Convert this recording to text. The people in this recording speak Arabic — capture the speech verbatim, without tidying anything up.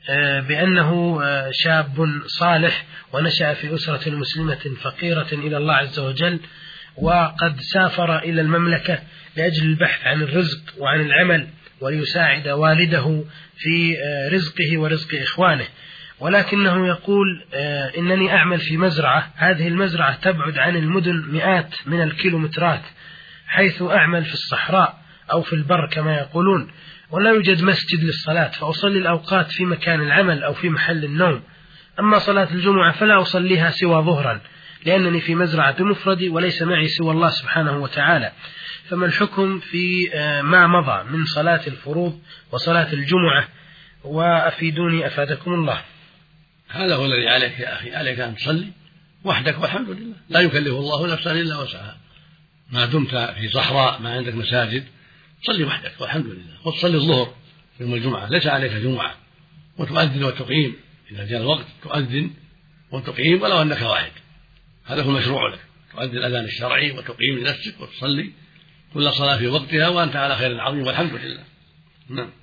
بأنه شاب صالح ونشأ في أسرة مسلمة فقيرة إلى الله عز وجل، وقد سافر إلى المملكة لأجل البحث عن الرزق وعن العمل وليساعد والده في رزقه ورزق إخوانه، ولكنه يقول إنني أعمل في مزرعة، هذه المزرعة تبعد عن المدن مئات من الكيلومترات، حيث أعمل في الصحراء أو في البر كما يقولون، ولا يوجد مسجد للصلاة، فأصلي الأوقات في مكان العمل أو في محل النوم. أما صلاة الجمعة فلا أصليها سوى ظهرا، لأنني في مزرعة بمفردي وليس معي سوى الله سبحانه وتعالى. فما الحكم في ما مضى من صلاة الفروض وصلاة الجمعة؟ وأفيدوني أفادكم الله. هذا هو الذي عليك يا أخي، عليك أن تصلي وحدك والحمد لله، لا يكلف الله نفسا إلا وسعها. ما دمت في صحراء ما عندك مساجد صلي وحدك والحمد لله، وتصلي الظهر يوم الجمعة، ليس عليك جمعة، وتؤذن وتقيم إذا جاء الوقت، تؤذن وتقيم ولو أنك واحد، هذا هو المشروع لك، تؤذن الأذان الشرعي وتقيم لنفسك وتصلي كل صلاة في وقتها وأنت على خير عظيم والحمد لله. نعم.